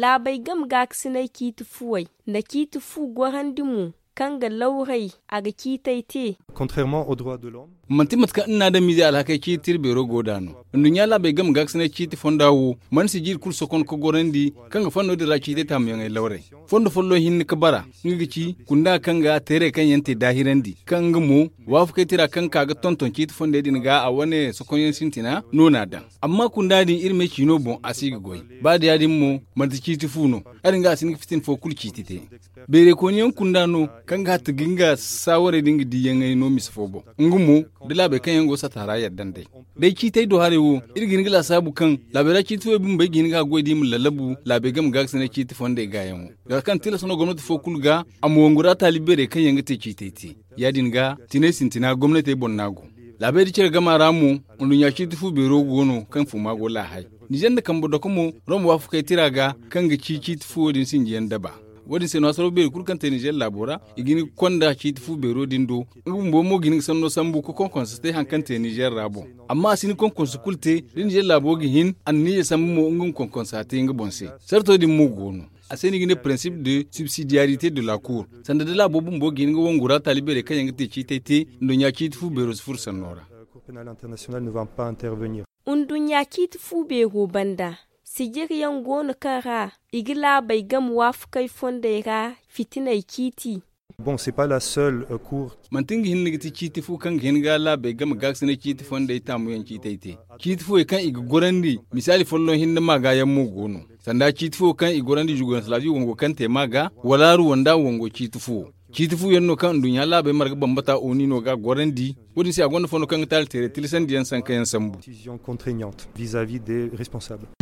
labai gam gaksinai kiti fuwai na kiti fu gwahandimu kanga laurai aga kitaite. Contrairement aux droits de l'homme. Manti matka ina da mizi alhaka kitir bero godano. Ndunya la bai gam gaksina kiti fondawo man si jir kul sokon ko gorandi kanga fondo de la kiti tam yang laure. Fondo follo hin ka bara ngici kunda kanga tere kan yante dahirandi kanga mo wafu kai tira kanka ga tonton kiti fonde din ga a wane sokon yin sintina nona da. Amma kunda din irme kino bon asigi goy. Ba da yadin mo manti kiti funo. Arin ga sin fitin fo kul kiti te. Bere ko nyen kunda no kanga tiginga saware dingi diyan no misfobo. Ngumu dila be kan yango satara yaddan dai kitai do harewo irgin gila sabu kan labera kitu bin bai gin ga godi mun lalabu labe gam ga sene kiti fonde ga yango ga kan tila sono gwamnati fo kulga amwongura talibere kan yanga te kiteti yadin ga tinesin tina gwamnati bonnago labe di cire gama ramu undunya kiti fu bero gono kan fu mago la hai nijen da kan bodo kuma romu wafu kai tiraga kan ga kiti fu din sinjiyan daba wadi se no asoro be kurkan te Niger labora igini konda kiti fu bero dindo ngumbo mo gini sanno sambu ko kon ste hankan te Niger rabo amma sini kon konsulte Niger labo gi hin anni sambu mo ngum kon konsate ngi bonse certo di mo gono aseni gine principe de subsidiarité de la cour sanda de labo bumbo gini ngo ngura talibere kan ngi te kiti ndo nya kiti fu bero fur sanora Cour pénale internationale ne va pas intervenir. Undunya kiti fu bero banda sigir yan gonu kara igila bai gam wafu kai fonde ga fitinai kiti. Bon, c'est pas la seule cour. Mantingi hinnigiti kiti fu kan hinga la bai gam gaksine kiti fonde itamu yan kitaite. Kiti fu kan igorandi misali follo hinna maga yan mu gono. Sanda kiti fu kan igorandi jugon salaji wongo kan te maga walaru wanda wongo kiti fu. Kiti fu yanno kan dunya la bai marga bambata oni no ga gorandi wodi si agonda fono kan tal tere tilisan diyan san kayan sambu. Décision contraignante vis-à-vis des responsables.